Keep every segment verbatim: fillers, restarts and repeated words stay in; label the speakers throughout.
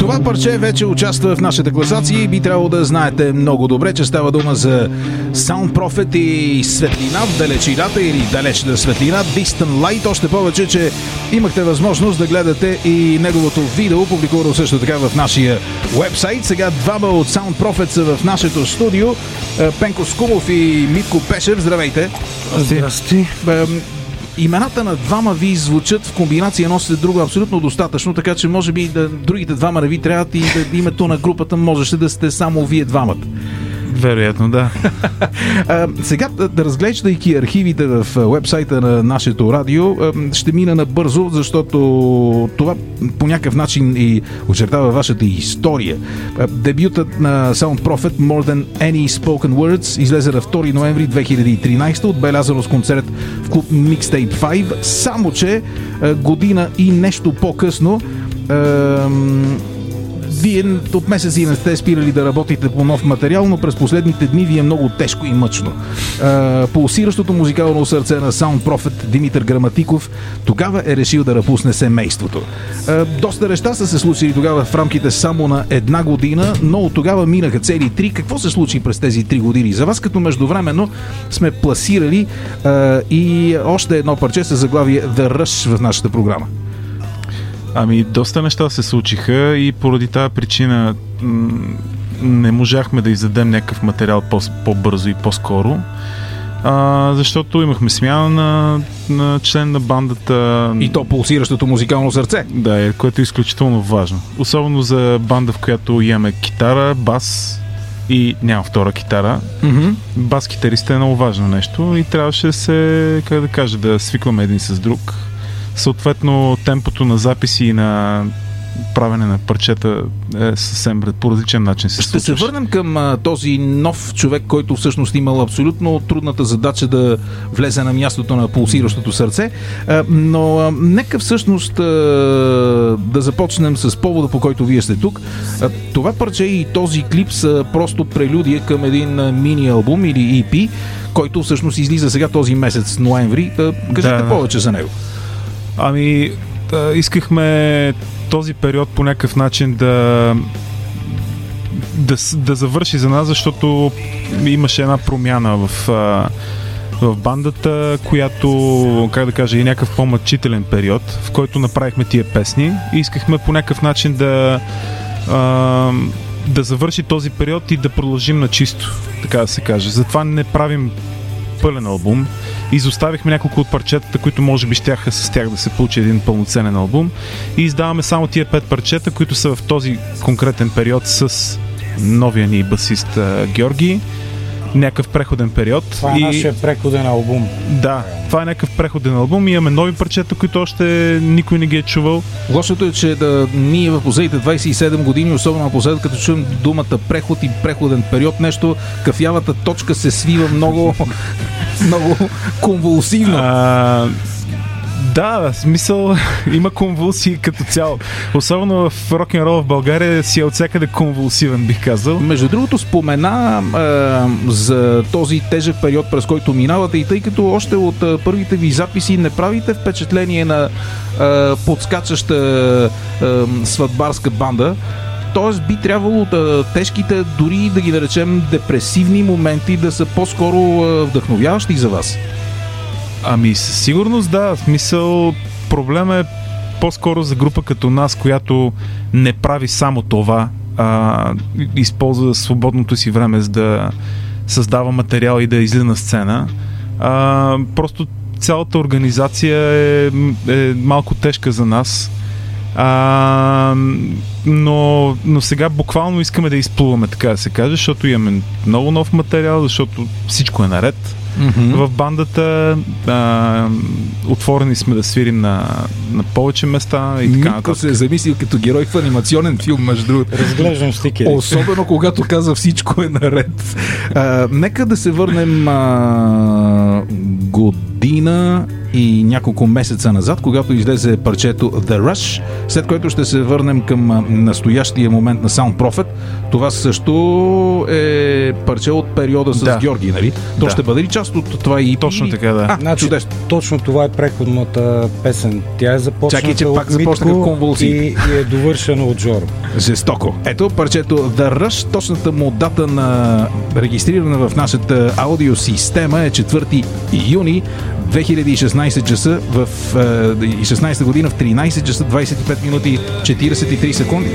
Speaker 1: Това парче вече участва в нашата класация и би трябвало да знаете много добре, че става дума за Sound Prophet и Светлина в далечината или далечна светлина, Distant Light. Още повече, че имахте възможност да гледате и неговото видео, публикувано също така в нашия уебсайт. Сега двама от Sound Prophet са в нашето студио. Пенко Скумов и Митко Пешев. Здравейте!
Speaker 2: Здрасти!
Speaker 1: Имената на двама ви звучат в комбинация едно след друго абсолютно достатъчно, така че може би да, другите двама не ви трябват и да, името на групата можеше да сте само вие двамата.
Speaker 2: Вероятно, да.
Speaker 1: а, сега, да разглеждайки архивите в уебсайта на нашето радио, ще мина набързо, защото това по някакъв начин и очертава вашата история. Дебютът на Sound Prophet More Than Any Spoken Words излезе на втори ноември две хиляди и тринадесета, отбелязано с концерт в клуб Mixtape пет, само че година и нещо по-късно вие от месеци не сте спирали да работите по нов материал, но през последните дни ви е много тежко и мъчно. Пулсиращото музикално сърце на Sound Prophet Димитър Граматиков тогава е решил да напусне семейството. Доста неща са се случили тогава в рамките само на една година, но от тогава минаха цели три. Какво се случи през тези три години за вас, като междувременно сме пласирали и още едно парче със заглавие The Rush в нашата програма?
Speaker 2: Ами, доста неща се случиха и поради тази причина м- не можахме да издадем някакъв материал по- по-бързо и по-скоро, а, защото имахме смяна на, на член на бандата.
Speaker 1: И то пулсиращото музикално сърце.
Speaker 2: Да, което е изключително важно. Особено за банда, в която имаме китара, бас и няма втора китара.
Speaker 1: Mm-hmm.
Speaker 2: Бас-китаристът е много важно нещо и трябваше да се, как да кажа, да свикваме един с друг. Съответно, темпото на записи и на правене на парчета е съвсем по различен начин се случва.
Speaker 1: Ще се върнем към а, този нов човек, който всъщност имал абсолютно трудната задача да влезе на мястото на пулсиращото сърце. А, но а, нека всъщност а, да започнем с повода, по който вие сте тук. А, това парче и този клип са просто прелюдия към един а, мини-албум или и пи, който всъщност излиза сега този месец, ноември. А, кажете
Speaker 2: да,
Speaker 1: повече за него.
Speaker 2: Ами, да, искахме този период по някакъв начин да, да, да завърши за нас, защото имаше една промяна в, в бандата, която, как да кажа, е някакъв по-мъчителен период, в който направихме тия песни и искахме по някакъв начин да, да завърши този период и да продължим на чисто, така да се каже. Затова не правим пълен албум. Изоставихме няколко от парчетата, които може би щяха с тях да се получи един пълноценен албум и издаваме само тия пет парчета, които са в този конкретен период с новия ни басист Георги. Някакъв преходен период.
Speaker 3: Това е и... нашия преходен албум.
Speaker 2: Да, това е някакъв преходен албум и имаме нови парчета, които още никой не ги е чувал.
Speaker 1: Лошото е, че да, ние в последните двадесет и седем години, особено напоследък, като чуем думата преход и преходен период, нещо, кафявата точка се свива много, много конвулсивно.
Speaker 2: А... Да, в смисъл има конвулсии като цяло. Особено в рок-н-рол в България си е от всякъде конвулсивен, бих казал.
Speaker 1: Между другото, спомена е, за този тежък период, през който минавате, и тъй като още от е, първите ви записи не правите впечатление на е, подскачаща е, сватбарска банда, т.е. би трябвало да тежките, дори да ги наречем депресивни моменти, да са по-скоро е, вдъхновяващи за вас.
Speaker 2: Ами със сигурност да, в смисъл проблема е по-скоро за група като нас, която не прави само това, а използва свободното си време за да създава материал и да излиза на сцена. А, просто цялата организация е, е малко тежка за нас. А, но, но сега буквално искаме да изплуваме, така да се каже, защото имаме много нов материал, защото всичко е наред. Mm-hmm. В бандата а, отворени сме да свирим на, на повече места и така нататък.
Speaker 1: се е замислил като герой в анимационен филм, между другото.
Speaker 3: Разглеждам стикери.
Speaker 1: Особено когато каза всичко е наред. А, нека да се върнем а, година година и няколко месеца назад, когато излезе парчето The Rush, след което ще се върнем към настоящия момент на Sound Prophet. Това също е парче от периода с
Speaker 2: да.
Speaker 1: Георги, нали? То
Speaker 2: да.
Speaker 1: ще бъде ли част от това и...
Speaker 2: Точно така, да.
Speaker 1: А,
Speaker 3: значи,
Speaker 1: чудесно.
Speaker 3: Точно това е преходната песен. Тя е започната
Speaker 1: Чакай, че пак
Speaker 3: от
Speaker 1: започнаха
Speaker 3: Митко
Speaker 1: конвулсии.
Speaker 3: и, и е довършена от Жоро.
Speaker 1: Жестоко. Ето парчето The Rush, точната му дата на регистриране в нашата аудиосистема е четвърти юни две хиляди и шестнадесета часа в е, шестнадесета година в тринадесет часа двадесет и пет минути четиридесет и три секунди.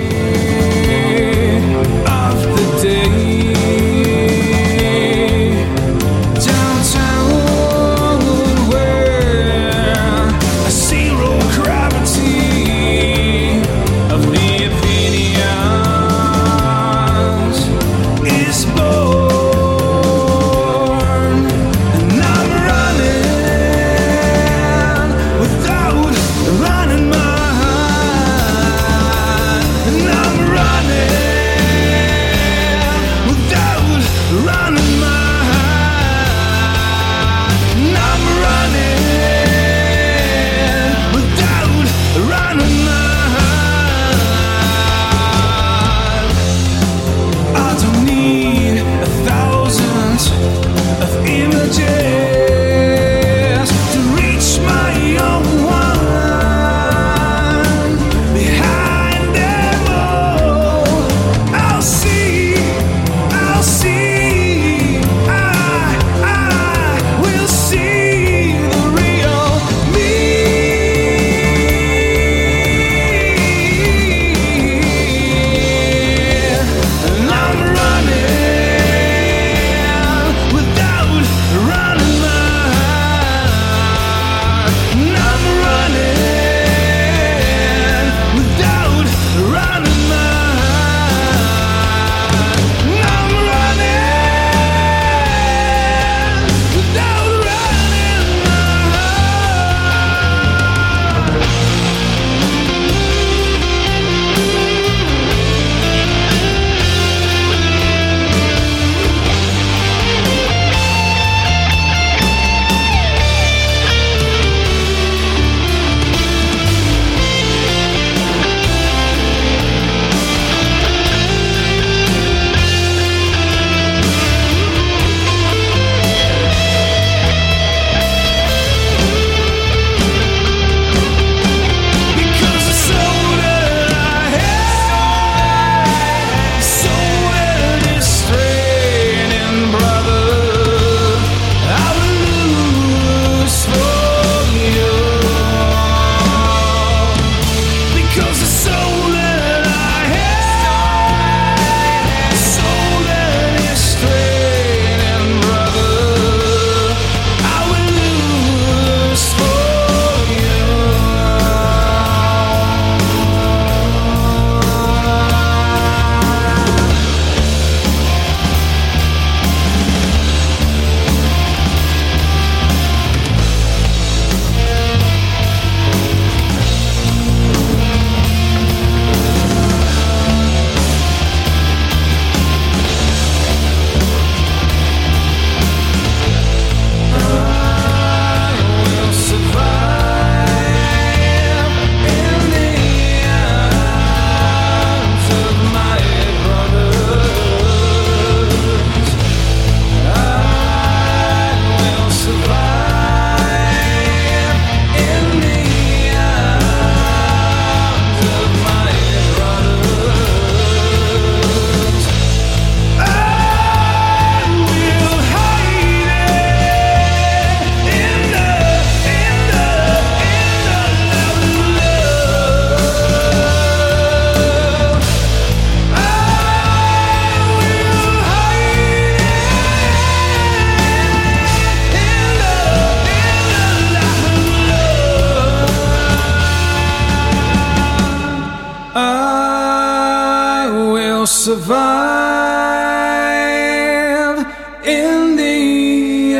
Speaker 4: survive in the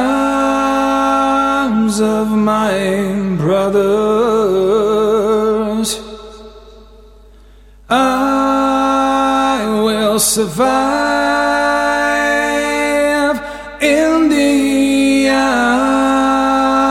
Speaker 4: arms of my brothers. I will survive in the arms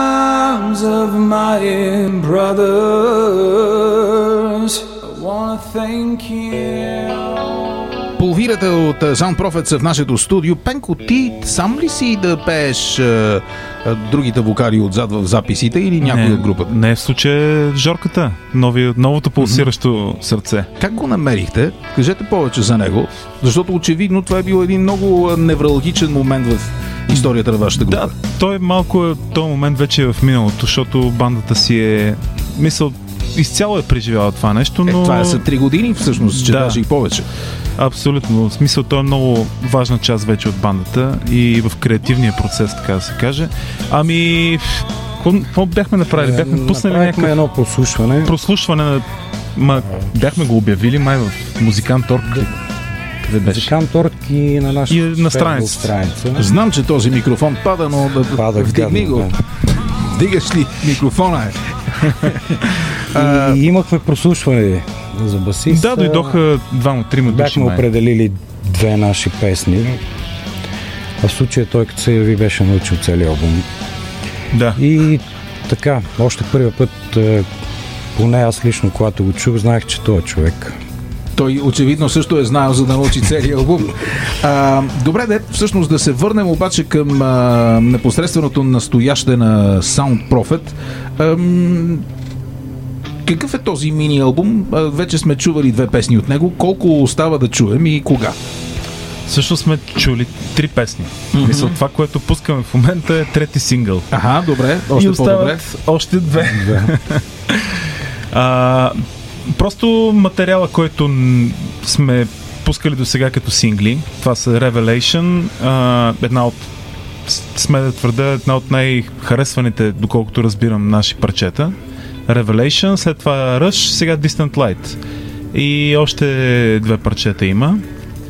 Speaker 4: thank you.
Speaker 1: Половината от Sound Prophet са в нашето студио. Пенко, ти сам ли си да пееш а, а, другите вокали отзад в записите или някой
Speaker 2: не,
Speaker 1: от групата?
Speaker 2: Не, в случая Жорката, нови, новото пулсиращо mm-hmm. сърце.
Speaker 1: Как го намерихте? Кажете повече за него, защото очевидно това е бил един много невралгичен момент в историята на вашата група.
Speaker 2: Да, той малко, този момент вече е в миналото, защото бандата си е, мисъл, изцяло е преживяла това нещо, но...
Speaker 1: Е, това са три години всъщност, че
Speaker 2: да.
Speaker 1: даже и повече.
Speaker 2: Абсолютно. В смисъл, той е много важна част вече от бандата и в креативния процес, така да се каже. Ами, какво бяхме направили? Бяхме пуснали някакъв...
Speaker 3: едно прослушване.
Speaker 2: Прослушване на... Ма, бяхме го обявили май в Музикант Орг. Къде беше?
Speaker 3: Музикант Орг и на нашата
Speaker 2: и на страница.
Speaker 3: страница.
Speaker 1: Знам, че този микрофон пада, но да
Speaker 3: пада,
Speaker 1: вдигни
Speaker 3: гадно,
Speaker 1: го.
Speaker 3: Да.
Speaker 1: Вдигаш ли микрофона? Е?
Speaker 3: И, и имахме прослушване за басист.
Speaker 2: Да, дойдоха двама-трима души.
Speaker 3: Бяхме определили две наши песни. А в случая той, като се яви, беше научил целият албум.
Speaker 2: Да.
Speaker 3: И така, още първия път, поне аз лично, когато го чух, знаех, че той е човек.
Speaker 1: Той очевидно също е знаел, за да научи целият албум. А, добре, де, всъщност да се върнем обаче към а, непосредственото настояще на Sound Prophet. Ам, какъв е този мини-албум? А, вече сме чували две песни от него. Колко остава да чуем и кога?
Speaker 2: Също сме чули три песни. Mm-hmm. Мисля, това, което пускаме в момента е трети сингъл.
Speaker 1: Аха, добре. Още
Speaker 2: и
Speaker 1: по-добре.
Speaker 2: Още две. а, просто материала, който сме пускали до сега като сингли, това са Revelation, а, една от, сме да твърда, една от най-харесваните, доколкото разбирам, наши парчета. Revelation, след това Rush, сега Distant Light. И още две парчета има,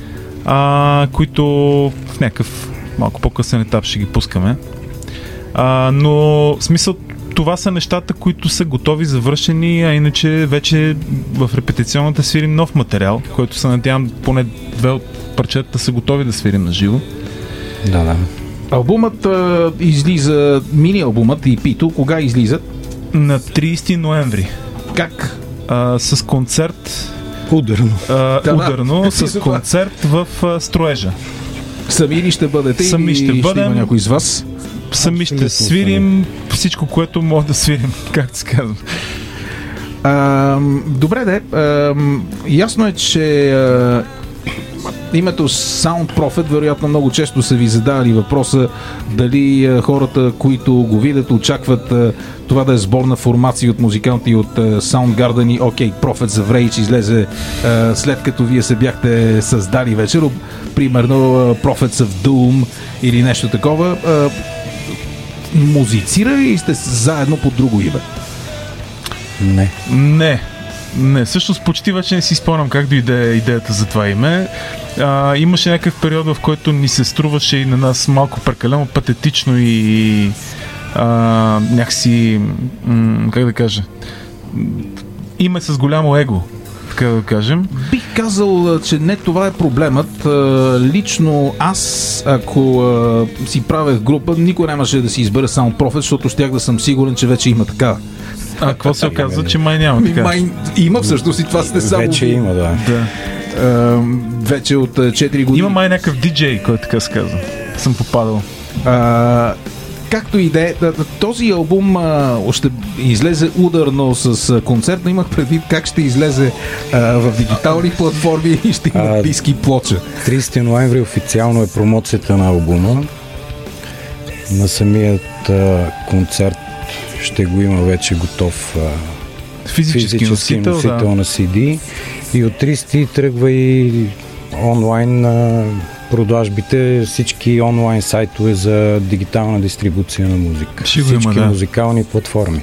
Speaker 2: а, които в някакъв малко по-късен етап ще ги пускаме. А, но в смисъл, това са нещата, които са готови, завършени, а иначе вече в репетиционната свирим нов материал, който се надявам поне две от парчетата са готови да свирим на живо.
Speaker 3: Да, да.
Speaker 1: Албумът а, излиза, мини-албумът и Пито, кога излизат?
Speaker 2: На трийсети ноември.
Speaker 1: Как?
Speaker 2: А, с концерт
Speaker 3: Ударно.
Speaker 2: А,
Speaker 1: да,
Speaker 2: ударно,
Speaker 1: да.
Speaker 2: с концерт в а, Строежа.
Speaker 1: Сами ли ще бъдете?
Speaker 2: Сами ще
Speaker 1: или
Speaker 2: бъдем.
Speaker 1: Ще има някой с вас?
Speaker 2: Сами
Speaker 3: Абсолютно
Speaker 2: ще свирим всичко, което може да свирим, както се казва.
Speaker 1: А, добре, де. А, ясно е, че а, името Sound Prophet вероятно много често са ви задавали въпроса дали а, хората, които го видят, очакват а, това да е сборна формация от музиканти от а, Soundgarden и окей, Prophets of Rage излезе а, след като вие се бяхте създали вече, примерно а, Prophets of Doom или нещо такова. А, музицирали ли сте заедно под друго име?
Speaker 3: Не.
Speaker 2: Не. Не, всъщност почти вече не си спомням как дойде идеята за това име. А, имаше някакъв период, в който ни се струваше и на нас малко прекалено патетично и а, някакси, м- как да кажа, име с голямо его, така да кажем.
Speaker 1: Бих казал, че не това е проблемът. Лично аз, ако си правех група, никой нямаше да си избере Sound Prophet, защото щях да съм сигурен, че вече има така.
Speaker 2: А какво се оказва, че май няма така?
Speaker 1: Май има всъщност и това сте само...
Speaker 3: Вече има, да.
Speaker 2: Да.
Speaker 1: А, вече от четири години.
Speaker 2: Има май някакъв диджей, който така се казва. Съм попадал.
Speaker 1: А, както и да е, този албум а, ще излезе ударно с а, концерт, но имах предвид как ще излезе а, в дигитални платформи и ще има
Speaker 3: А,
Speaker 1: диски плоча.
Speaker 3: трийсети ноември официално е промоцията на албума. На самият а, концерт ще го има вече готов а,
Speaker 2: Физически,
Speaker 3: физически
Speaker 2: носител,
Speaker 3: носител
Speaker 2: да.
Speaker 3: на Си Ди. И от трийсети тръгва и онлайн а, продажбите, всички онлайн сайтове за дигитална дистрибуция на музика.
Speaker 2: Ще го
Speaker 3: Всички
Speaker 2: има, да.
Speaker 3: музикални платформи.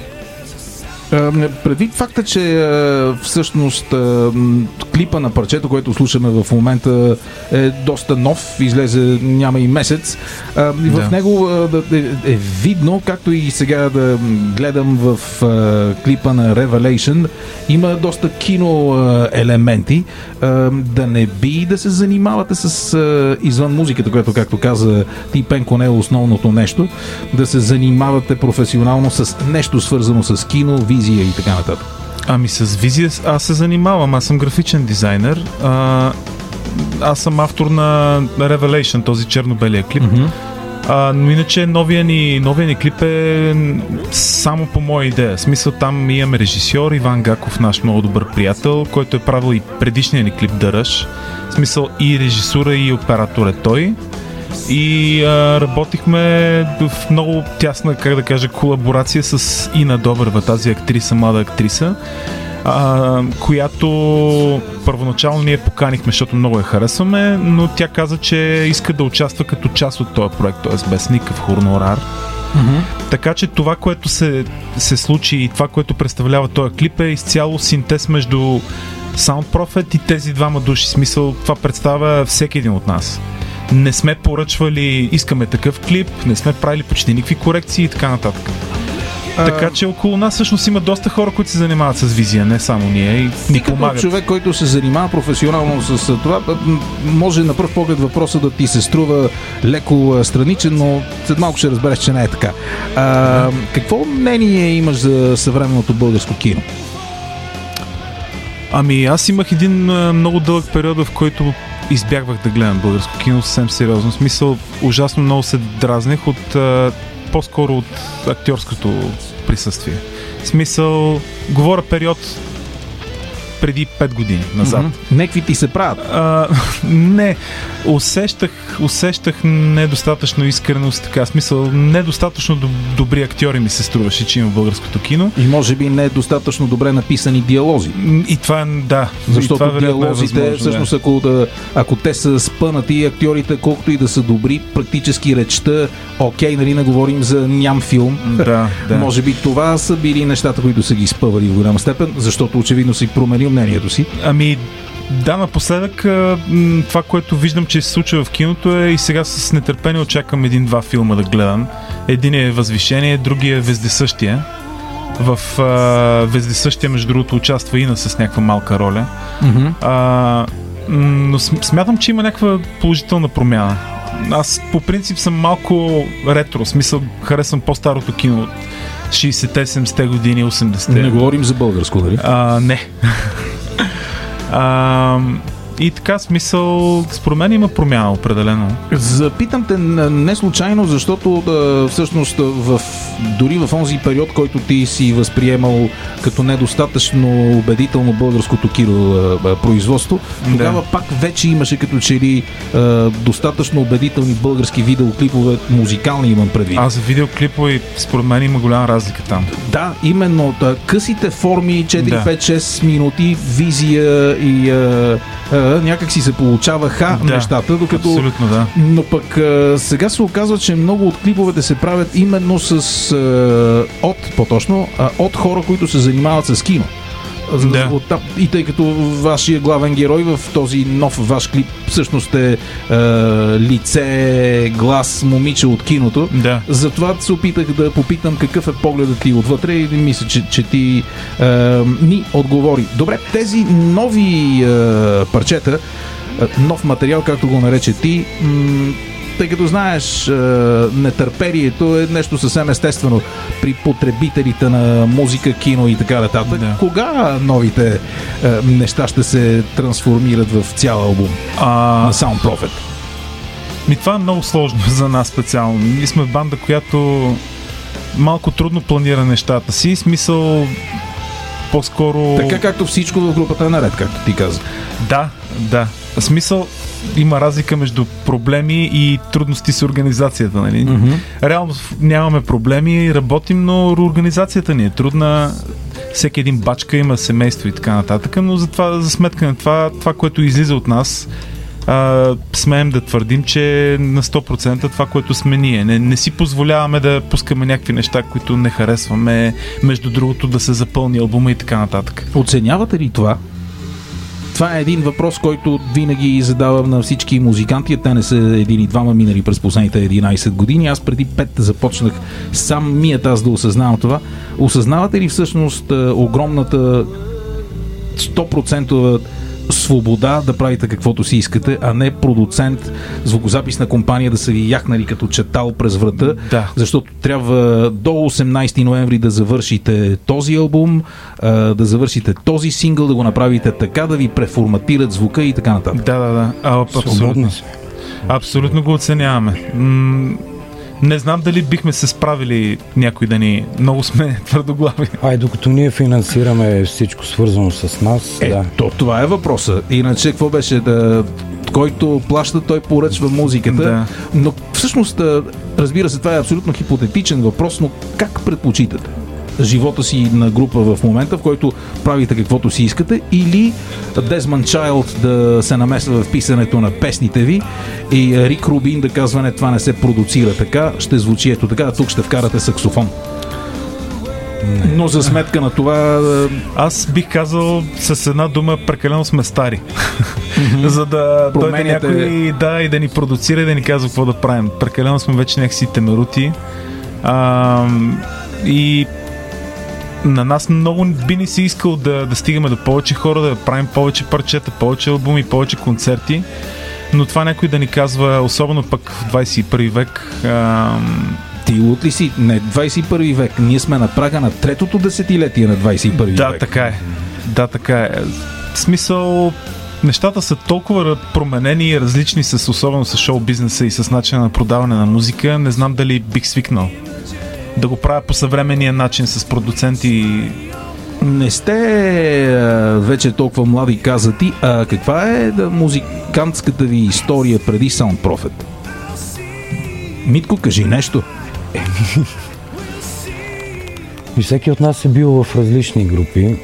Speaker 1: Предвид факта, че всъщност клипа на парчето, което слушаме в момента, е доста нов, излезе няма и месец, и в
Speaker 2: Да.
Speaker 1: него е, е видно, както и сега да гледам в клипа на Revelation, има доста кино елементи. Да не би да се занимавате с извън музиката, което, както каза ти, Пенко, не е основното нещо, да се занимавате професионално с нещо свързано с кино, визия и така нататък.
Speaker 2: Ами с визия аз се занимавам, аз съм графичен дизайнер. А, аз съм автор на Revelation, този черно-белия клип. Mm-hmm. А, но иначе новия ни, новия ни клип е само по моя идея. В смисъл, там имаме режисьор Иван Гаков, наш много добър приятел, който е правил и предишния ни клип Дъръж. В смисъл, и режисура, и оператор е той. И а, работихме в много тясна, как да кажа, колаборация с Ина Добрева, тази актриса, млада актриса, а, която първоначално ние поканихме, защото много я харесваме, но тя каза, че иска да участва като част от този проект, т.е. без никакъв хонорар. Mm-hmm. Така че това, което се, се случи и това, което представлява този клип, е изцяло синтез между Sound Prophet и тези двама души. В смисъл, това представя всеки един от нас. Не сме поръчвали, искаме такъв клип, не сме правили почти никакви корекции и така нататък. А... Така че около нас всъщност има доста хора, които се занимават с визия, не само ние, и ни помагат.
Speaker 1: Човек, който се занимава професионално с това, може на пръв поглед въпроса да ти се струва леко страничен, но след малко ще разбереш, че не е така. А, какво мнение имаш за съвременното българско кино?
Speaker 2: Ами аз имах един много дълъг период, в който избягвах да гледам българско кино съвсем сериозно. В смисъл, ужасно много се дразнех от а, по-скоро от актьорското присъствие. В смисъл, говоря период преди пет години назад.
Speaker 1: Mm-hmm. Некви ти се правят?
Speaker 2: А, не. Усещах, усещах недостатъчно искреност, така, в смисъл, недостатъчно добри актьори ми се струваше, че има в българското кино.
Speaker 1: И може би недостатъчно добре написани диалози.
Speaker 2: И това е, да.
Speaker 1: Защото
Speaker 2: това
Speaker 1: диалозите,
Speaker 2: е
Speaker 1: всъщност,
Speaker 2: да.
Speaker 1: ако, да, ако те са спънати, актьорите, колкото и да са добри, практически речта, окей, нали, не говорим за ням филм.
Speaker 2: Да, да.
Speaker 1: Може би това са били нещата, които са ги спъвали в голяма степен, защото очевидно си променил мнението си.
Speaker 2: Ами, да, напоследък това, което виждам, че се случва в киното, е и сега с нетърпение очаквам един-два филма да гледам. Един е Възвишение, другия е Вездесъщия. В а, Вездесъщия, между другото, участва Ина с някаква малка роля. Mm-hmm. А, но смятам, че има някаква положителна промяна. Аз по принцип съм малко ретро, в смисъл харесвам по-старото кино от шейсетте, седемдесетте години, осемдесетте.
Speaker 1: Не говорим за българско, нали?
Speaker 2: А, не. а, и така, смисъл, според мен има промяна определено.
Speaker 1: Запитам те не случайно, защото да, всъщност в, дори в онзи период, който ти си възприемал като недостатъчно убедително българското кинопроизводство, тогава да. Пак вече имаше като че ли достатъчно убедителни български видеоклипове, музикални имам предвид.
Speaker 2: А за видеоклипове според мен има голяма разлика там.
Speaker 1: Да, именно. Да, късите форми, четири, пет, шест минути, визия и а, а, някак си се получаваха
Speaker 2: да,
Speaker 1: нещата, докато...
Speaker 2: Абсолютно, да.
Speaker 1: Но пък а, сега се оказва, че много от клиповете се правят именно с а, от, по-точно, а, от хора, които се занимават с кино.
Speaker 2: Да.
Speaker 1: Оттам, и тъй като вашия главен герой в този нов ваш клип всъщност е, е лице, глас, момиче от киното,
Speaker 2: да.
Speaker 1: Затова се опитах да попитам какъв е погледът ти отвътре и мисля, че, че ти е, ни отговори. Добре, тези нови е, парчета, е, нов материал, както го нарече ти, м- тъй като знаеш, нетърпението е нещо съвсем естествено при потребителите на музика, кино и така нататък. Да. Кога новите неща ще се трансформират в цял албум а... на Sound Prophet?
Speaker 2: Ми, това е много сложно за нас специално. Ние сме банда, която малко трудно планира нещата си. Смисъл, по-скоро...
Speaker 1: Така както всичко в групата е наред, както ти каза.
Speaker 2: Да, да. Смисъл, има разлика между проблеми и трудности с организацията, нали? Mm-hmm. Реално нямаме проблеми, работим, но организацията ни е трудна. Всеки един бачка има семейство и така нататък, но за, това, за сметка на това, това, което излиза от нас, а, смеем да твърдим, че на сто процента това, което сме ние. Не, не си позволяваме да пускаме някакви неща, които не харесваме, между другото да се запълни албума и така нататък.
Speaker 1: Оценявате ли това? Това е един въпрос, който винаги задавам на всички музиканти. Те не са един и двама минали през последните единайсет години. Аз преди пет започнах сам мият аз да осъзнавам това. Осъзнавате ли всъщност огромната сто процента свобода да правите каквото си искате, а не продуцент, звукозаписна компания да са ви яхнали като четал през врата,
Speaker 2: Да.
Speaker 1: защото трябва до осемнайсети ноември да завършите този албум, да завършите този сингъл, да го направите така, да ви преформатират звука и така нататък.
Speaker 2: Да, да, да. А, абсолютно.
Speaker 3: Свободни сме.
Speaker 2: Абсолютно го оценяваме. М- не знам дали бихме се справили някой да ни... Много сме твърдоглави.
Speaker 3: Ай, докато ние финансираме всичко свързано с нас,
Speaker 1: Е,
Speaker 3: да.
Speaker 1: то, това е въпроса. Иначе какво беше да... Който плаща, той поръчва музиката.
Speaker 2: Да.
Speaker 1: Но всъщност, разбира се, това е абсолютно хипотетичен въпрос, но как предпочитате живота си на група в момента, в който правите каквото си искате, или Desmond Child да се намесва в писането на песните ви и Рик Рубин да казва: не, това не се продуцира така, ще звучи ето така, тук ще вкарате саксофон. Не. Но за сметка на това...
Speaker 2: Аз бих казал с една дума: прекалено сме стари. Mm-hmm. За да дойде
Speaker 1: Променяте...
Speaker 2: някой, да, и да ни продуцира и да ни казва какво да правим. Прекалено сме вече някакси темерути. А, и на нас много би ни се искал да, да стигаме до повече хора, да правим повече парчета, повече албуми, повече концерти, но това някой да ни казва, особено пък в двайсет и първи век. А...
Speaker 1: Ти лут ли си? Не, двайсет и първи век. Ние сме на прага на третото десетилетие на двайсет и първи
Speaker 2: да,
Speaker 1: век.
Speaker 2: Да, така е. Да, така е. В смисъл, нещата са толкова променени и различни, с, особено с шоу-бизнеса и с начина на продаване на музика. Не знам дали бих свикнал да го правя по съвременния начин с продуценти.
Speaker 1: Не сте а, вече толкова млади, каза ти. А каква е да, музикантската ви история преди Sound Prophet? Митко, кажи нещо.
Speaker 3: И всеки от нас е бил в различни групи.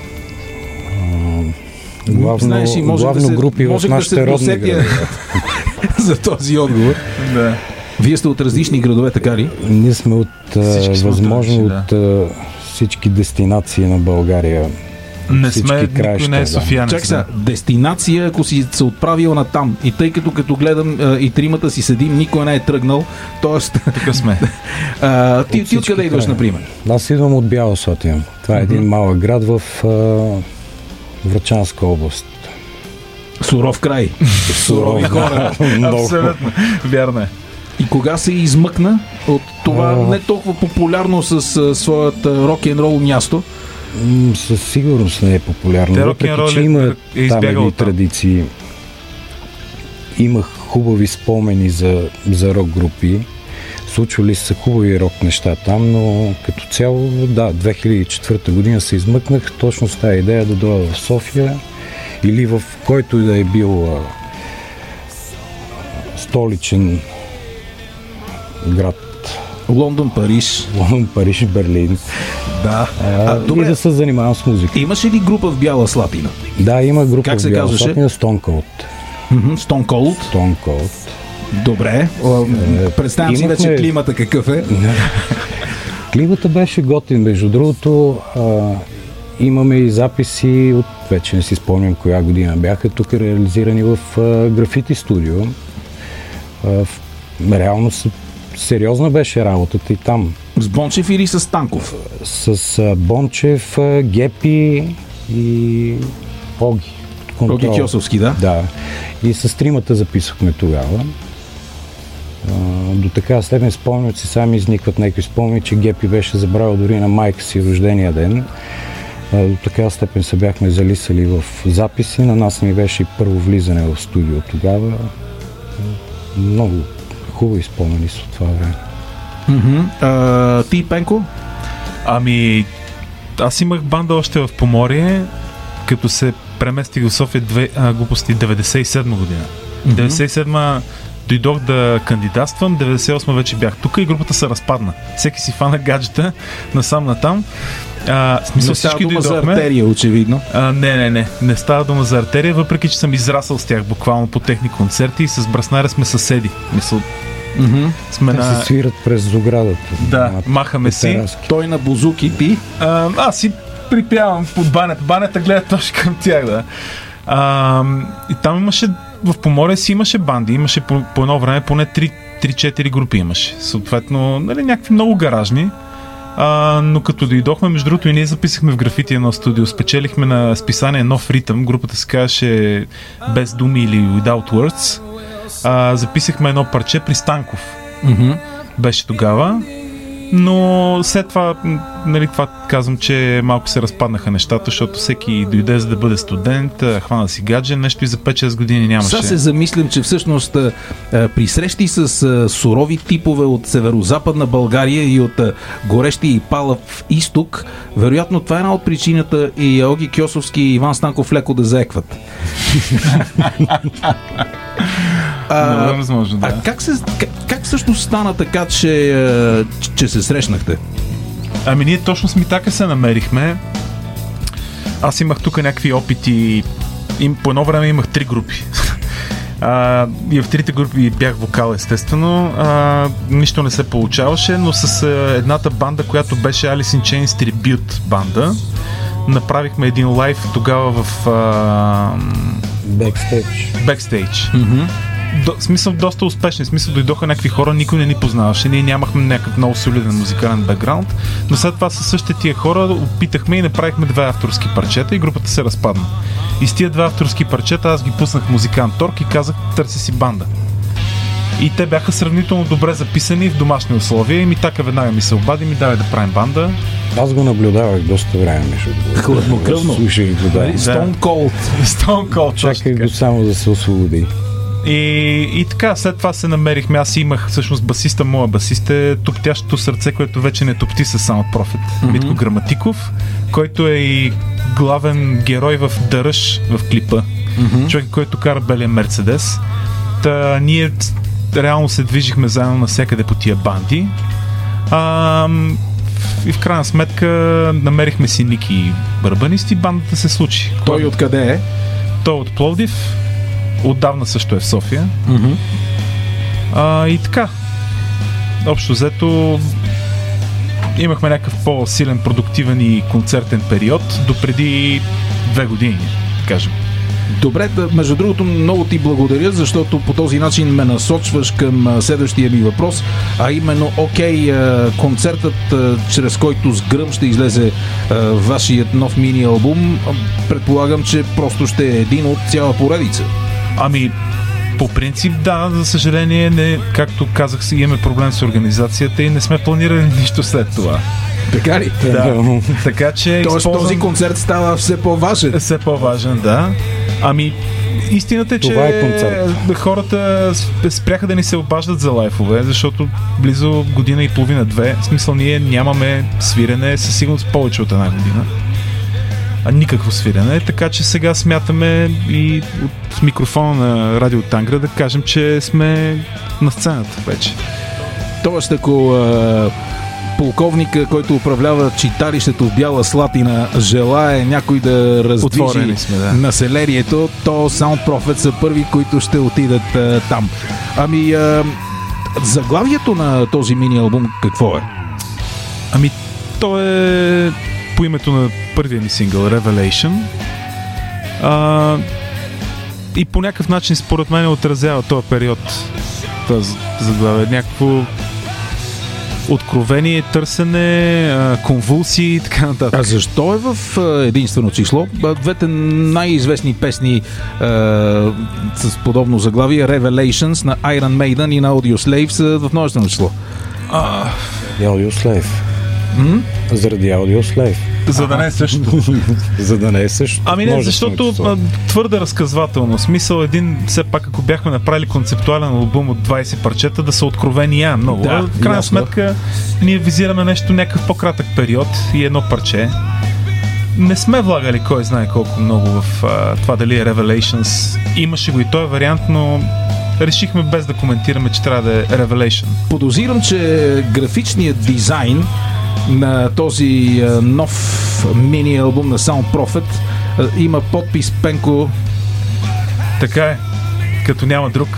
Speaker 3: А, главно
Speaker 1: Знаеш, и може
Speaker 3: главно
Speaker 1: да се,
Speaker 3: групи в
Speaker 1: може
Speaker 3: нашите
Speaker 1: да се
Speaker 3: родни
Speaker 1: досетя
Speaker 3: градове.
Speaker 1: за този отговор.
Speaker 2: Да.
Speaker 1: Вие сте от различни градове, така ли?
Speaker 3: Ние сме от
Speaker 2: Всички
Speaker 3: а,
Speaker 2: сме
Speaker 3: възможно
Speaker 2: от
Speaker 3: от а, всички дестинации на България.
Speaker 2: Не
Speaker 3: Всички
Speaker 2: сме, никой
Speaker 3: краища,
Speaker 2: не е
Speaker 3: да.
Speaker 2: софиянец.
Speaker 1: Чак сега,
Speaker 2: Да.
Speaker 1: дестинация, ако си се отправил на там, и тъй като като гледам а, и тримата си седим, никой не е тръгнал, т.е.
Speaker 2: Тук сме.
Speaker 1: А, ти, ти
Speaker 3: всички
Speaker 1: откъде идваш,
Speaker 3: края.
Speaker 1: например?
Speaker 3: Аз идвам от Бяла Слатина. Това е един малък град в а, Врачанска област.
Speaker 1: Суров край. Сурови хора.
Speaker 3: Много.
Speaker 2: Абсолютно. Вярно е.
Speaker 1: И кога се измъкна от това
Speaker 3: А.
Speaker 1: не толкова популярно с а, своята рок-н-рол място?
Speaker 3: М, Със сигурност не е популярно.
Speaker 2: Те
Speaker 3: Въпреки,
Speaker 2: рок-н-рол
Speaker 3: че
Speaker 2: е-
Speaker 3: има
Speaker 2: е
Speaker 3: там
Speaker 2: избягал
Speaker 3: едни
Speaker 2: там.
Speaker 3: традиции. Имах хубави спомени за, за рок групи. Случвали се хубави рок неща там, но като цяло, да, две хиляди и четвърта година се измъкнах точно с тази идея да дойда в София или в който и да е бил а, столичен град.
Speaker 1: Лондон, Париж.
Speaker 3: Лондон, Париж, Берлин.
Speaker 1: Да.
Speaker 3: А,
Speaker 1: А,
Speaker 3: и
Speaker 1: добре,
Speaker 3: да се занимавам с музика.
Speaker 1: имаше ли група в Бяла Слатина?
Speaker 3: Да, има група
Speaker 1: Как
Speaker 3: в
Speaker 1: се
Speaker 3: Бяла
Speaker 1: казваше?
Speaker 3: Слатина, Stone Cold.
Speaker 1: Мгм, Stone Cold.
Speaker 3: Stone Cold.
Speaker 1: Добре. О, Представям си
Speaker 3: имахме-
Speaker 1: вече климата какъв е.
Speaker 3: Климата беше готин. Между другото, а, имаме и записи от, вече не си спомням коя година бяха, тук реализирани в а, графити студио. А, в, реално с, сериозна беше работата и там.
Speaker 1: С Бончев или с Станков?
Speaker 3: С а, Бончев, а, Гепи и Оги.
Speaker 1: Роги Кьосовски, да?
Speaker 3: Да. И с тримата записахме тогава. А, до така степен спомням, че сами изникват някакви спомени, че Гепи беше забравил дори на майка си рождения ден. А, до така степен се бяхме залисали в записи. На нас ни беше и първо влизане в студио тогава. Много хубави спомени с това време.
Speaker 1: Мгм. А, ти, Пенко?
Speaker 2: Ами, аз имах банда още в Поморие, като се преместих в София две, а, глупости деветдесет и седма година.
Speaker 1: Мгм.
Speaker 2: деветдесет и седма дойдох да кандидатствам, деветдесет и осма вече бях тук и групата се разпадна. Всеки си фана гаджета насам натам. А, в смисъл,
Speaker 1: Не става
Speaker 2: всички
Speaker 1: дума за
Speaker 2: дойдохме.
Speaker 1: артерия, очевидно.
Speaker 2: А, не, не, не. Не става дума за артерия, въпреки че съм израсъл с тях буквално по техни концерти и с Браснаря сме съседи. Мисъл,
Speaker 1: Мгм.
Speaker 2: сме
Speaker 3: Те
Speaker 2: на...
Speaker 3: се свират през оградата.
Speaker 2: Да,
Speaker 3: На
Speaker 2: махаме си.
Speaker 3: тераски.
Speaker 1: Той на бузуки, ти.
Speaker 2: А, аз си припявам под банята. Банята гледа точно към тях, да. А, и там имаше, в Поморие си имаше банди, имаше по, по едно време поне три-четири групи имаше. Съответно, нали, някакви много гаражни. А, но като дойдохме, между другото и ние записахме в графити едно студио, спечелихме на списание Нов ритъм, групата се казваше Без думи или Without Words. А, записахме едно парче при Станков.
Speaker 1: Mm-hmm.
Speaker 2: Беше тогава. Но след това, нали, това казвам, че малко се разпаднаха нещата, защото всеки дойде за да бъде студент, хвана си гадже, нещо и за пет-шест години нямаше.
Speaker 1: Сега се замислям, че всъщност при срещи с сурови типове от северо-западна България и от горещи и палав изток, вероятно това е една от причината и Оги Кьосовски и Иван Станков леко да заекват.
Speaker 2: А, възможно, да.
Speaker 1: А как, се, как, как всъщност стана така, че, че се срещнахте?
Speaker 2: Ами ние точно с Митака се намерихме. Аз имах тук някакви опити. Им, по едно време имах три групи. А, и в трите групи бях вокал, естествено. А, нищо не се получаваше, но с а, едната банда, която беше Alice in Chains Tribute банда, направихме един лайв тогава в
Speaker 3: Бекстейдж.
Speaker 2: Бекстейдж.
Speaker 1: Mm-hmm.
Speaker 2: До, смисъл доста успешен, смисъл дойдоха някакви хора, никой не ни познаваше, ние нямахме някакъв много солиден музикален бекграунд, но след това със същите тия хора опитахме и направихме две авторски парчета и групата се разпадна. И с тия две авторски парчета аз ги пуснах в Музикант Торг и казах, търси си банда. И те бяха сравнително добре записани в домашни условия и ми така веднага ми се обади, ми давай да правим банда.
Speaker 3: Аз го наблюдавах доста време, между другото.
Speaker 1: Хладнокръвно.
Speaker 3: Слушах го, да.
Speaker 1: Stone Cold.
Speaker 2: Stone Cold.
Speaker 3: Чакай го само да се освободи.
Speaker 2: И, и така, след това се намерихме. Аз имах всъщност басиста, моя басист е Топтящото сърце, което вече не топти с Sound Prophet. Mm-hmm. Митко Граматиков, който е и главен герой в Дъръж в клипа. Mm-hmm. Човек, който кара белия Мерцедес. Та ние реално се движихме заедно навсякъде по тия банди. А, и в крайна сметка намерихме си Ники барабанист и бандата се случи.
Speaker 1: Той откъде е?
Speaker 2: Той от Пловдив. Отдавна също е в София.
Speaker 1: Mm-hmm.
Speaker 2: А, и така. Общо взето имахме някакъв по-силен, продуктивен и концертен период до преди две години, кажем.
Speaker 1: Добре, да, между другото много ти благодаря, защото по този начин ме насочваш към следващия ми въпрос, а именно, окей, концертът, чрез който с гръм ще излезе вашият нов мини-албум, предполагам, че просто ще е един от цяла поредица.
Speaker 2: Ами, по принцип, да, за съжаление, не, както казах си, имаме проблем с организацията и не сме планирали нищо след това.
Speaker 1: Така ли?
Speaker 2: Да. Така че
Speaker 1: Тоест
Speaker 2: използвам...
Speaker 1: този концерт става все по-важен.
Speaker 2: Все по-важен, да. Ами, истината е, че
Speaker 3: е
Speaker 2: хората спряха да ни се обаждат за лайфове, защото близо година и половина-две, в смисъл ние нямаме свирене със сигурност повече от една година. А никакво свирене, така че сега смятаме и от микрофона на Радио Тангра да кажем, че сме на сцената вече.
Speaker 1: Тоест, ако а, полковника, който управлява читалището в Бяла Слатина, желае някой да раздвижи
Speaker 2: сме, да.
Speaker 1: населението, то Sound Prophet са първи, които ще отидат а, там. Ами, а, заглавието на този мини-албум какво е?
Speaker 2: Ами, то е по името на първия ми сингъл Revelation. А, и по някакъв начин според мен отразява този период. Това заглавие. Някакво откровение, търсене, конвулсии и така нататък.
Speaker 1: А защо е в единствено число? Двете най-известни песни а, с подобно заглавие, Revelations на Iron Maiden и на Audioslave, са в множествено число.
Speaker 2: А...
Speaker 3: Audioslave.
Speaker 1: М?
Speaker 3: Заради Audioslave.
Speaker 2: За да не е също.
Speaker 3: За да не е също.
Speaker 2: Ами не, защото а, твърде разказвателно. Смисъл един, все пак ако бяхме направили концептуален албум от двайсет парчета, да са откровени я много.
Speaker 1: Да,
Speaker 2: в крайна
Speaker 1: ясно.
Speaker 2: сметка ние визираме нещо, някакъв по-кратък период и едно парче. Не сме влагали кой знае колко много в а, това дали е Revelations. Имаше го и този вариант, но решихме без да коментираме, че трябва да е Revelation.
Speaker 1: Подозирам, че графичният дизайн на този а, нов мини-албум на Sound Prophet а, има подпис Пенко.
Speaker 2: Така е, като няма друг.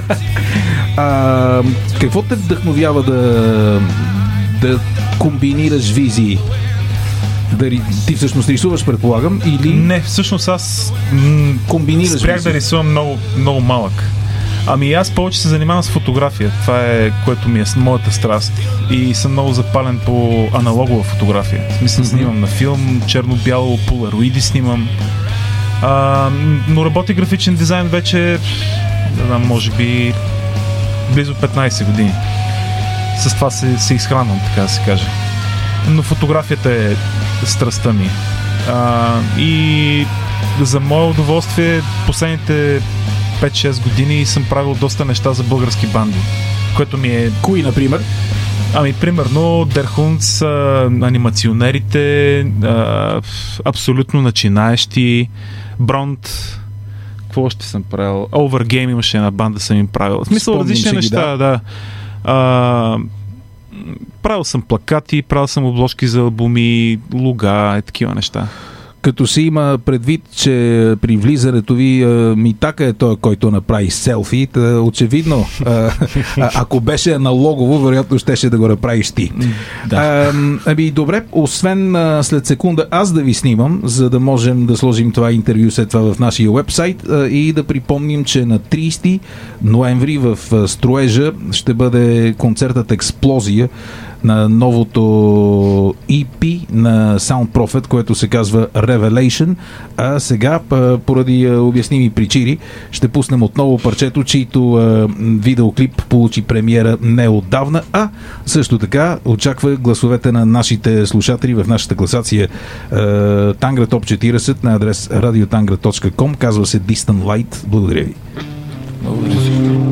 Speaker 1: А, какво те вдъхновява да, да комбинираш визии? Да, ри- ти всъщност рисуваш, предполагам, или
Speaker 2: Не, всъщност аз м-
Speaker 1: комбинираш
Speaker 2: спрях
Speaker 1: визии?
Speaker 2: да рисувам много, много малък. Ами аз повече се занимавам с фотография. Това е, което ми е моята страст. И съм много запален по аналогова фотография. В смисъл, mm-hmm. снимам на филм, черно-бяло, полароиди снимам. А, но работи графичен дизайн вече, не знам, може би близо петнайсет години. С това се, се изхранвам, така да се каже. Но фотографията е страстта ми. А, и за мое удоволствие последните пет-шест години съм правил доста неща за български банди, което ми е...
Speaker 1: Кои, например?
Speaker 2: Ами, примерно, Дерхунц, анимационерите, а, абсолютно начинаещи, Бронт, какво още съм правил? Overgame имаше една банда, съм им правил. В смисъл,
Speaker 1: Спомним
Speaker 2: различни
Speaker 1: ги,
Speaker 2: неща, да. да. А, правил съм плакати, правил съм обложки за албуми, луга, е такива неща.
Speaker 1: Като се има предвид, че при влизането ви Митака е той, който направи селфи, тъ, очевидно, а, ако беше аналогово, вероятно щеше да го направиш ти.
Speaker 2: Да.
Speaker 1: А, ами добре, освен а, след секунда аз да ви снимам, за да можем да сложим това интервю след това в нашия уебсайт а, и да припомним, че на трийсети ноември в а, Строежа ще бъде концертът Експлозия на новото и пи на Sound Prophet, което се казва Revelation, а сега поради обясними причини ще пуснем отново парчето, чийто видеоклип получи премиера не отдавна, а също така очаква гласовете на нашите слушатели в нашата класация Тангра Топ четирийсет на адрес радиотангра точка ком. Казва се Distant Light. Благодаря ви.
Speaker 2: Благодаря.